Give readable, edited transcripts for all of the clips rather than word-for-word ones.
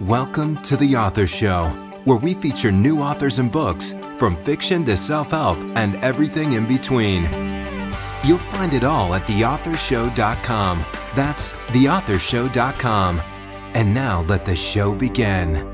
Welcome to The Author Show, where we feature new authors and books, from fiction to self-help and everything in between. You'll find it all at theauthorshow.com. That's theauthorshow.com. And now let the show begin.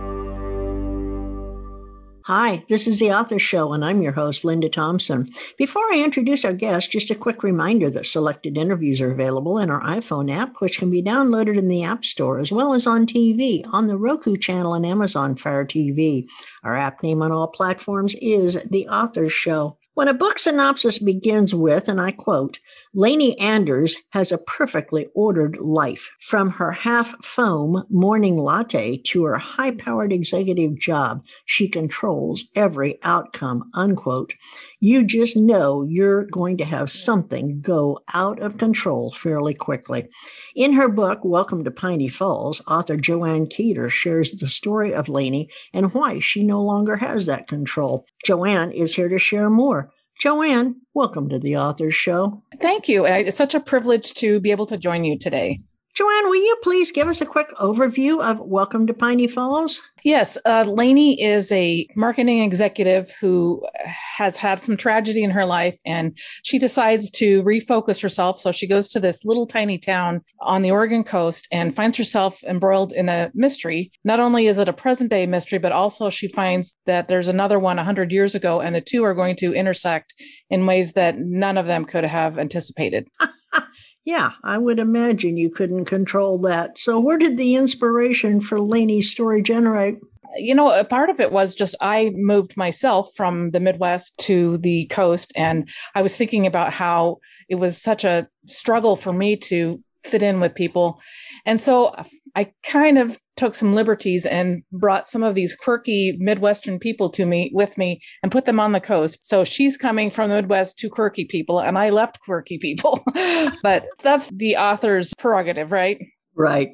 Hi, this is The Author Show, and I'm your host, Linda Thompson. Before I introduce our guest, just a quick reminder that selected interviews are available in our iPhone app, which can be downloaded in the App Store, as well as on TV, on the Roku channel and Amazon Fire TV. Our app name on all platforms is The Author Show. When a book synopsis begins with, and I quote, "Lainey Anders has a perfectly ordered life. From her half-foam morning latte to her high-powered executive job, she controls every outcome," unquote, you just know you're going to have something go out of control fairly quickly. In her book, Welcome to Piney Falls, author Joanne Keeter shares the story of Lainey and why she no longer has that control. Joanne is here to share more. Joanne, welcome to The Author Show. Thank you. It's such a privilege to be able to join you today. Joanne, will you please give us a quick overview of Welcome to Piney Falls? Yes, Lainey is a marketing executive who has had some tragedy in her life, and she decides to refocus herself. So she goes to this little tiny town on the Oregon coast and finds herself embroiled in a mystery. Not only is it a present day mystery, but also she finds that there's another one 100 years ago, and the two are going to intersect in ways that none of them could have anticipated. Yeah, I would imagine you couldn't control that. So where did the inspiration for Lainey's story generate? You know, a part of it was just I moved myself from the Midwest to the coast, and I was thinking about how it was such a struggle for me to fit in with people. And so I kind of took some liberties and brought some of these quirky Midwestern people with me and put them on the coast. So she's coming from the Midwest to quirky people, and I left quirky people. But that's the author's prerogative, right? Right.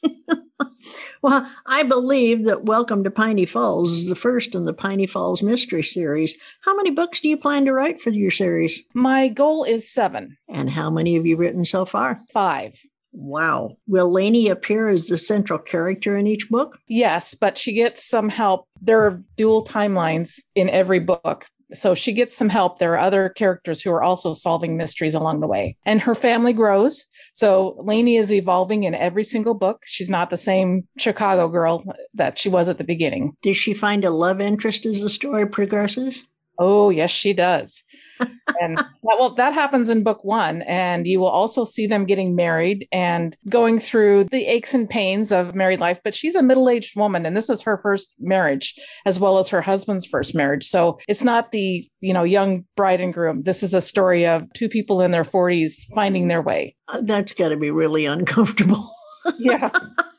Well, I believe that Welcome to Piney Falls is the first in the Piney Falls Mystery Series. How many books do you plan to write for your series? My goal is 7. And how many have you written so far? 5. Wow. Will Lainey appear as the central character in each book? Yes, but she gets some help. There are dual timelines in every book. So she gets some help. There are other characters who are also solving mysteries along the way. And her family grows. So Lainey is evolving in every single book. She's not the same Chicago girl that she was at the beginning. Does she find a love interest as the story progresses? Oh, yes, she does. And that happens in book 1. And you will also see them getting married and going through the aches and pains of married life. But she's a middle-aged woman, and this is her first marriage, as well as her husband's first marriage. So it's not the, young bride and groom. This is a story of two people in their 40s finding their way. That's got to be really uncomfortable. Yeah.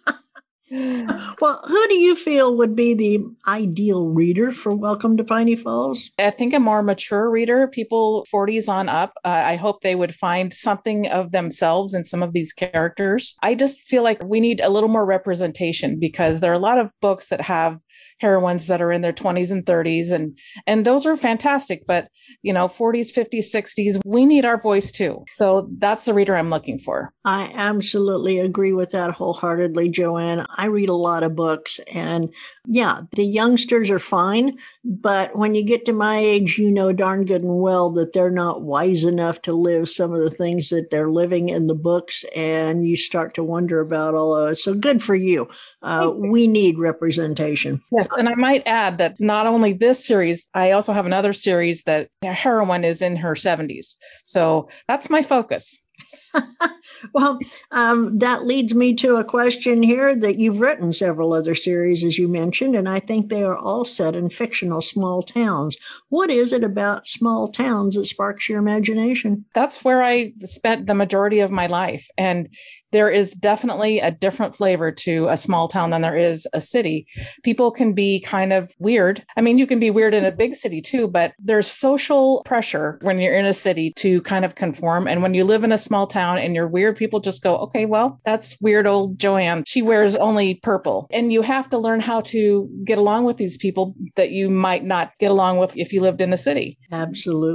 Well, who do you feel would be the ideal reader for Welcome to Piney Falls? I think a more mature reader, people 40s on up. I hope they would find something of themselves in some of these characters. I just feel like we need a little more representation, because there are a lot of books that have heroines that are in their 20s and 30s, and those are fantastic. But, 40s, 50s, 60s, we need our voice too. So that's the reader I'm looking for. I absolutely agree with that wholeheartedly, Joanne. I read a lot of books, and yeah, the youngsters are fine. But when you get to my age, you know darn good and well that they're not wise enough to live some of the things that they're living in the books. And you start to wonder about all of it. So good for you. We need representation. Yes. And I might add that not only this series, I also have another series that a heroine is in her 70s. So that's my focus. Well, that leads me to a question here that you've written several other series, as you mentioned, and I think they are all set in fictional small towns. What is it about small towns that sparks your imagination? That's where I spent the majority of my life. And there is definitely a different flavor to a small town than there is a city. People can be kind of weird. I mean, you can be weird in a big city too, but there's social pressure when you're in a city to kind of conform. And when you live in a small town and you're weird, people just go, okay, well, that's weird old Joanne. She wears only purple. And you have to learn how to get along with these people that you might not get along with if you lived in a city. Absolutely.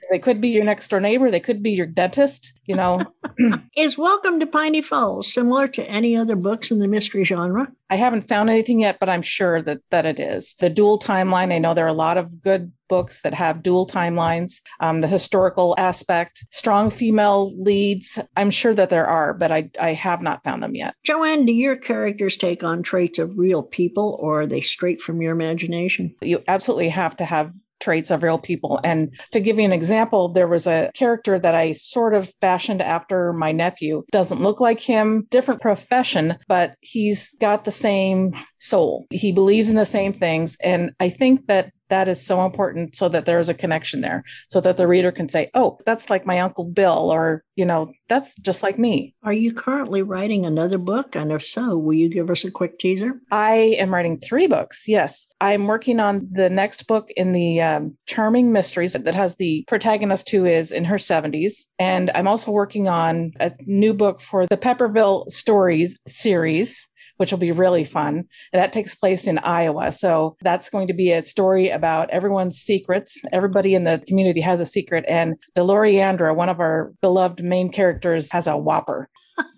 They could be your next door neighbor. They could be your dentist, you know. Is Welcome to Piney Falls similar to any other books in the mystery genre? I haven't found anything yet, but I'm sure that it is. The dual timeline, I know there are a lot of good books that have dual timelines. The historical aspect, strong female leads, I'm sure that there are, but I have not found them yet. Joanne, do your characters take on traits of real people, or are they straight from your imagination? You absolutely have to have traits of real people. And to give you an example, there was a character that I sort of fashioned after my nephew. Doesn't look like him, different profession, but he's got the same soul. He believes in the same things. And I think that is so important so that there's a connection there, so that the reader can say, oh, that's like my Uncle Bill, or, you know, that's just like me. Are you currently writing another book? And if so, will you give us a quick teaser? I am writing 3 books. Yes. I'm working on the next book in the Charming Mysteries that has the protagonist who is in her 70s. And I'm also working on a new book for the Pepperville Stories series, which will be really fun. And that takes place in Iowa. So that's going to be a story about everyone's secrets. Everybody in the community has a secret. And Deloriandra, one of our beloved main characters, has a whopper.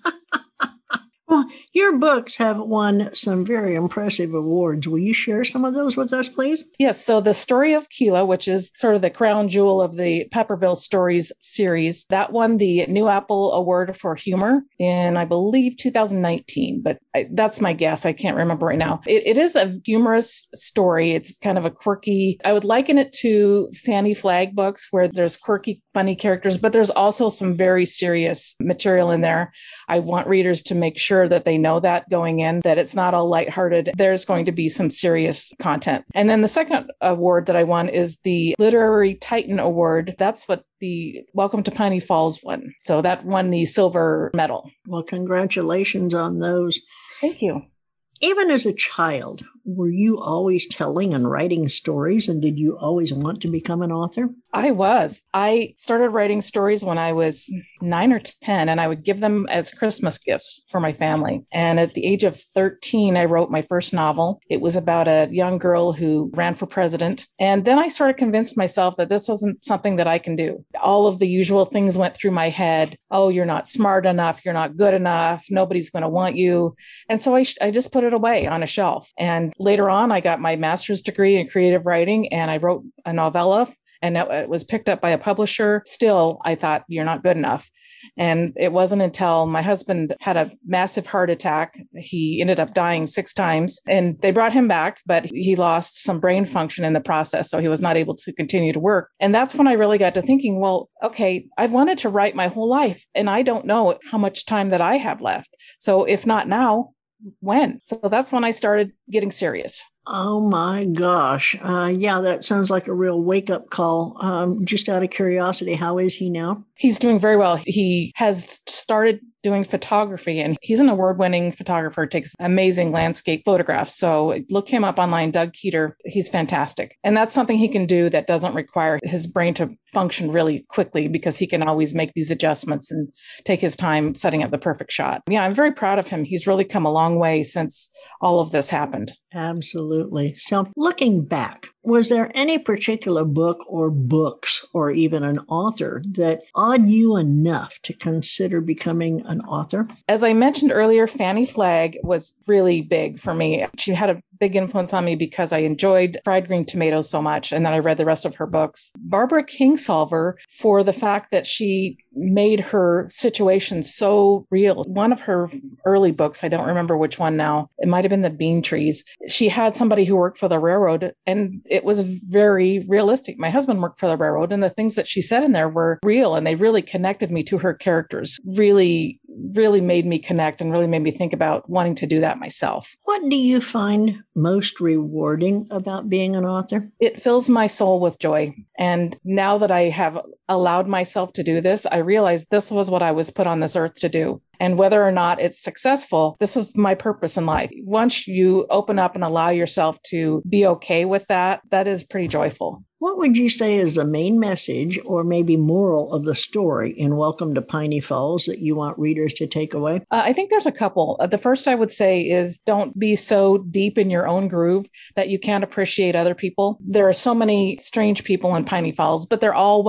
Well, your books have won some very impressive awards. Will you share some of those with us, please? Yes. So the story of Keela, which is sort of the crown jewel of the Pepperville Stories series, that won the New Apple Award for Humor in, I believe, 2019. But that's my guess. I can't remember right now. It is a humorous story. It's kind of a quirky, I would liken it to Fannie Flagg books where there's quirky, funny characters, but there's also some very serious material in there. I want readers to make sure that they know that going in, that it's not all lighthearted. There's going to be some serious content. And then the second award that I won is the Literary Titan Award. That's what the Welcome to Piney Falls won. So that won the silver medal. Well, congratulations on those. Thank you. Even as a child, were you always telling and writing stories, and did you always want to become an author? I was. I started writing stories when I was 9 or 10, and I would give them as Christmas gifts for my family. And at the age of 13, I wrote my first novel. It was about a young girl who ran for president. And then I sort of convinced myself that this isn't something that I can do. All of the usual things went through my head. Oh, you're not smart enough. You're not good enough. Nobody's going to want you. And so I just put it away on a shelf. And later on, I got my master's degree in creative writing, and I wrote a novella, and it was picked up by a publisher. Still, I thought, you're not good enough. And it wasn't until my husband had a massive heart attack. He ended up dying 6 times, and they brought him back, but he lost some brain function in the process. So he was not able to continue to work. And that's when I really got to thinking, well, okay, I've wanted to write my whole life, and I don't know how much time that I have left. So if not now, when? So that's when I started getting serious. Oh my gosh. Yeah, that sounds like a real wake-up call. Just out of curiosity, how is he now? He's doing very well. He has started doing photography, and he's an award-winning photographer, takes amazing landscape photographs. So look him up online, Doug Keeter. He's fantastic. And that's something he can do that doesn't require his brain to function really quickly, because he can always make these adjustments and take his time setting up the perfect shot. Yeah, I'm very proud of him. He's really come a long way since all of this happened. Absolutely. So looking back, was there any particular book or books or even an author that awed you enough to consider becoming an author? As I mentioned earlier, Fannie Flagg was really big for me. She had a big influence on me because I enjoyed Fried Green Tomatoes so much, and then I read the rest of her books. Barbara Kingsolver, for the fact that she made her situation so real. One of her early books, I don't remember which one now, it might have been The Bean Trees. She had somebody who worked for the railroad, and it was very realistic. My husband worked for the railroad, and the things that she said in there were real, and they really connected me to her characters. Really made me connect and really made me think about wanting to do that myself. What do you find most rewarding about being an author? It fills my soul with joy. And now that I have allowed myself to do this, I realize this was what I was put on this earth to do. And whether or not it's successful, this is my purpose in life. Once you open up and allow yourself to be okay with that, that is pretty joyful. What would you say is the main message or maybe moral of the story in Welcome to Piney Falls that you want readers to take away? I think there's a couple. The first I would say is don't be so deep in your own groove that you can't appreciate other people. There are so many strange people in Piney Falls, but they're all well-intentioned.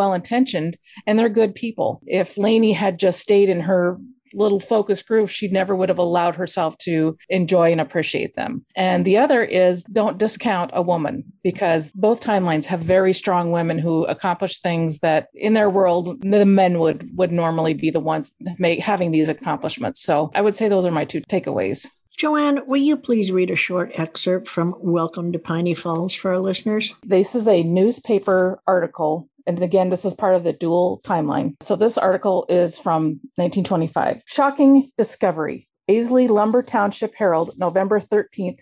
mentioned, and they're good people. If Lainey had just stayed in her little focus group, she never would have allowed herself to enjoy and appreciate them. And the other is don't discount a woman, because both timelines have very strong women who accomplish things that in their world, the men would normally be the ones having these accomplishments. So I would say those are my two takeaways. Joanne, will you please read a short excerpt from Welcome to Piney Falls for our listeners? This is a newspaper article. And again, this is part of the dual timeline. So this article is from 1925. Shocking discovery. Aisley Lumber Township Herald, November 13th,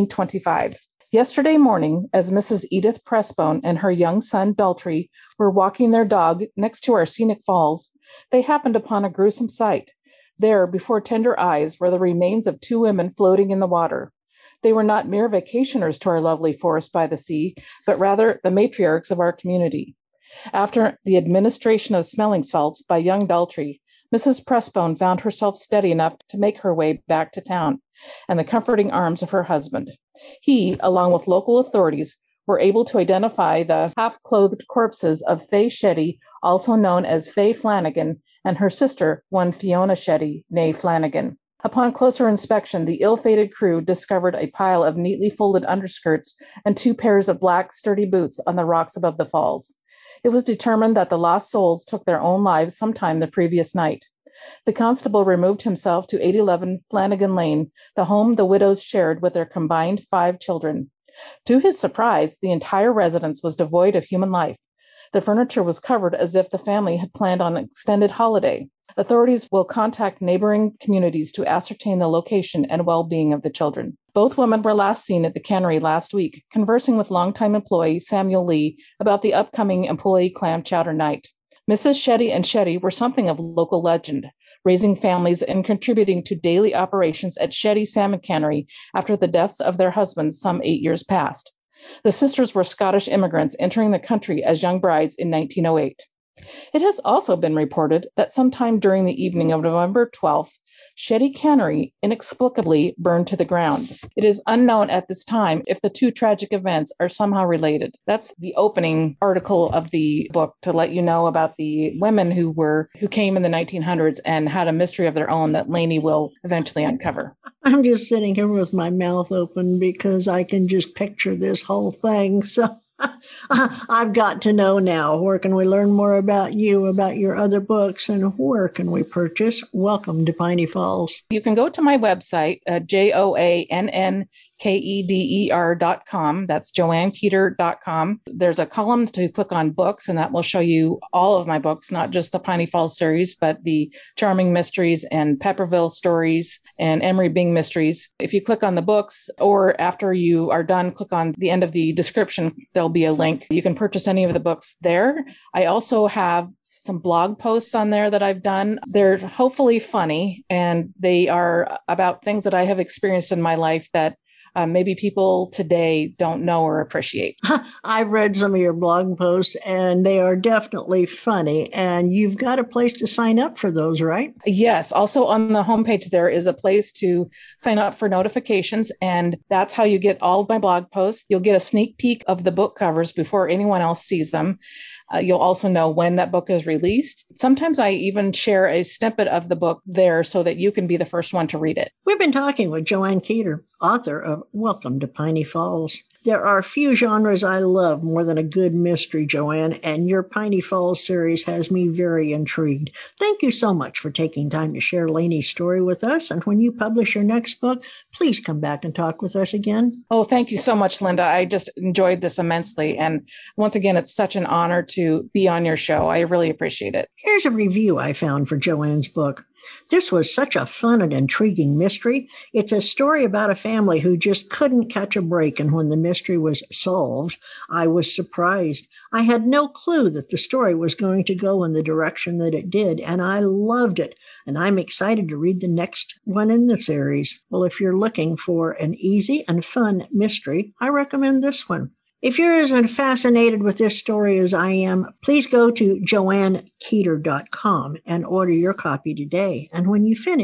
1925. Yesterday morning, as Mrs. Edith Pressbone and her young son, Daltrey, were walking their dog next to our scenic falls, they happened upon a gruesome sight. There, before tender eyes, were the remains of two women floating in the water. They were not mere vacationers to our lovely forest by the sea, but rather the matriarchs of our community. After the administration of smelling salts by young Daltrey, Mrs. Pressbone found herself steady enough to make her way back to town and the comforting arms of her husband. He, along with local authorities, were able to identify the half-clothed corpses of Fay Shetty, also known as Fay Flanagan, and her sister, one Fiona Shetty, née Flanagan. Upon closer inspection, the ill-fated crew discovered a pile of neatly folded underskirts and two pairs of black, sturdy boots on the rocks above the falls. It was determined that the lost souls took their own lives sometime the previous night. The constable removed himself to 811 Flanagan Lane, the home the widows shared with their combined 5 children. To his surprise, the entire residence was devoid of human life. The furniture was covered as if the family had planned on an extended holiday. Authorities will contact neighboring communities to ascertain the location and well-being of the children. Both women were last seen at the cannery last week, conversing with longtime employee Samuel Lee about the upcoming employee clam chowder night. Mrs. Shetty and Shetty were something of local legend, raising families and contributing to daily operations at Shetty Salmon Cannery after the deaths of their husbands some 8 years past. The sisters were Scottish immigrants entering the country as young brides in 1908. It has also been reported that sometime during the evening of November 12th, Shetty Cannery inexplicably burned to the ground. It is unknown at this time if the two tragic events are somehow related. That's the opening article of the book, to let you know about the women who came in the 1900s and had a mystery of their own that Lainey will eventually uncover. I'm just sitting here with my mouth open because I can just picture this whole thing. So I've got to know now. Where can we learn more about you, about your other books, and where can we purchase Welcome to Piney Falls? You can go to my website, JoannKeder.com. That's JoannKeder.com. There's a column to click on books, and that will show you all of my books, not just the Piney Falls series, but the Charming Mysteries and Pepperville Stories and Emery Bing Mysteries. If you click on the books, or after you are done, click on the end of the description, there'll be a link. You can purchase any of the books there. I also have some blog posts on there that I've done. They're hopefully funny, and they are about things that I have experienced in my life that maybe people today don't know or appreciate. I've read some of your blog posts, and they are definitely funny. And you've got a place to sign up for those, right? Yes. Also on the homepage, there is a place to sign up for notifications. And that's how you get all of my blog posts. You'll get a sneak peek of the book covers before anyone else sees them. You'll also know when that book is released. Sometimes I even share a snippet of the book there so that you can be the first one to read it. We've been talking with Joanne Keder, author of Welcome to Piney Falls. There are few genres I love more than a good mystery, Joanne, and your Piney Falls series has me very intrigued. Thank you so much for taking time to share Lainey's story with us. And when you publish your next book, please come back and talk with us again. Oh, thank you so much, Linda. I just enjoyed this immensely. And once again, it's such an honor to be on your show. I really appreciate it. Here's a review I found for Joanne's book. This was such a fun and intriguing mystery. It's a story about a family who just couldn't catch a break, and when the mystery was solved, I was surprised. I had no clue that the story was going to go in the direction that it did, and I loved it, and I'm excited to read the next one in the series. Well, if you're looking for an easy and fun mystery, I recommend this one. If you're as fascinated with this story as I am, please go to JoannKeder.com and order your copy today. And when you finish,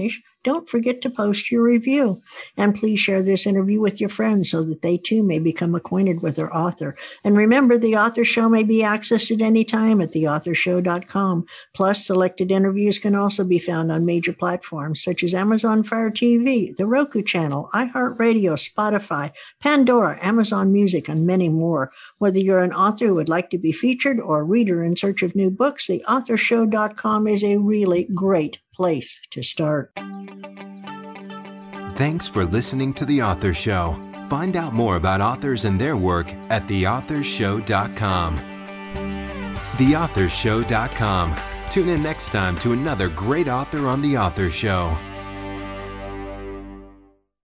don't forget to post your review. And please share this interview with your friends so that they too may become acquainted with their author. And remember, The Author Show may be accessed at any time at theauthorshow.com. Plus, selected interviews can also be found on major platforms such as Amazon Fire TV, the Roku channel, iHeartRadio, Spotify, Pandora, Amazon Music, and many more. Whether you're an author who would like to be featured or a reader in search of new books, theauthorshow.com is a really great place to start. Thanks for listening to The Author Show. Find out more about authors and their work at theauthorshow.com. Theauthorshow.com. Tune in next time to another great author on The Author Show.